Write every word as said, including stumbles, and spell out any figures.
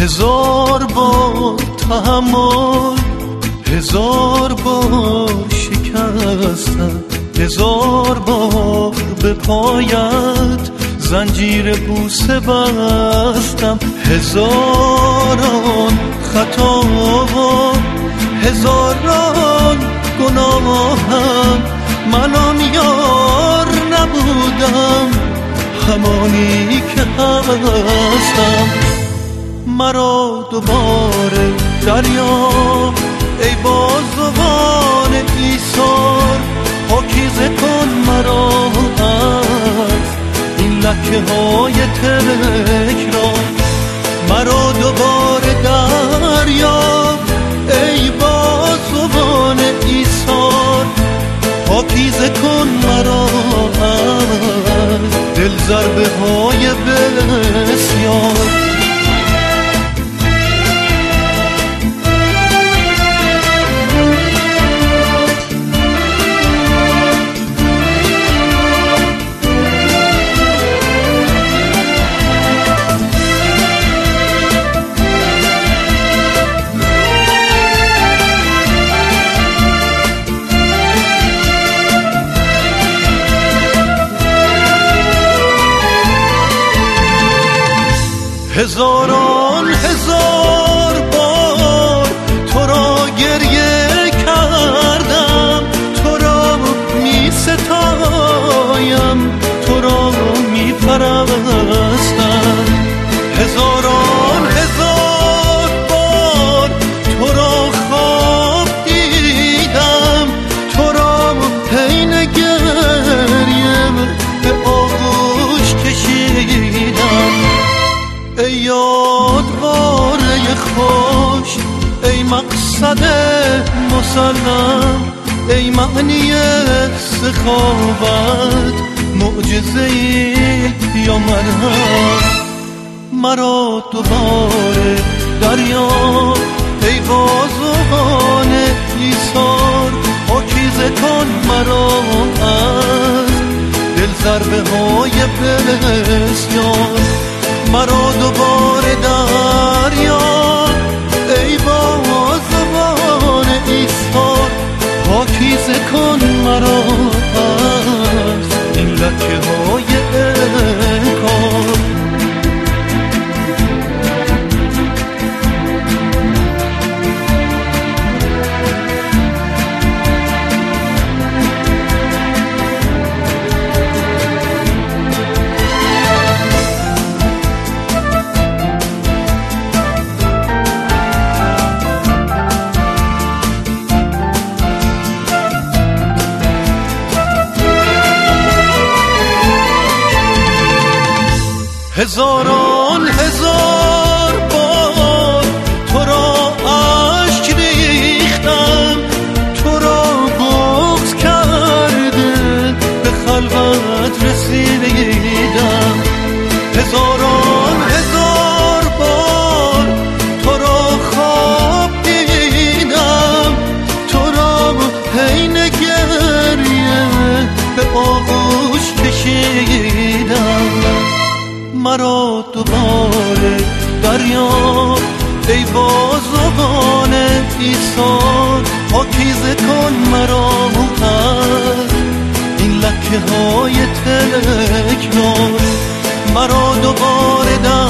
هزار بار تحمل، هزار بار شکستم، هزار بار به پایت زنجیر بوسه بستم. هزاران خطا و هزاران گناهم، من آن یار نبودم همانی که هستم. مرا دوباره دریا ای بازوان ایثار، پاکیزه کن مرا از این لکه های تکرار. مرا دوباره دریا ای بازوان ایثار، پاکیزه کن مرا از دل ضربه های بسیار. هزاران هزار بار تو را گریه کردم، تو را می ستایم، تو را می پرستم. هزاران هزار بار تو را خواب دیدم، تو را حین گریه به آغوش کشیدم. ای یادواره خوش، ای مقصد مسلم، ای معنی سخاوت، معجزه‌ای یا مرهم. مرا دوباره دریا ای بازوان ایثار، پاکیزه کن مرا از دل ضربه های بسیار. مرا دوباره دریا ای بازوان ایثار، پاکیزه کن مرا از این لکه های انکار. هزاران هزار بار تو را عشق ریختم، تو را بغض کرده به خلوت رسیدم. هزاران هزار بار تو را خواب دیدم، تو را حین گریه به آغوش کشیدم. مرا دوباره دریا ای بازوان ایثار، پاکیزه کن مرا از این لکه های تکرار. مرا دوباره دریا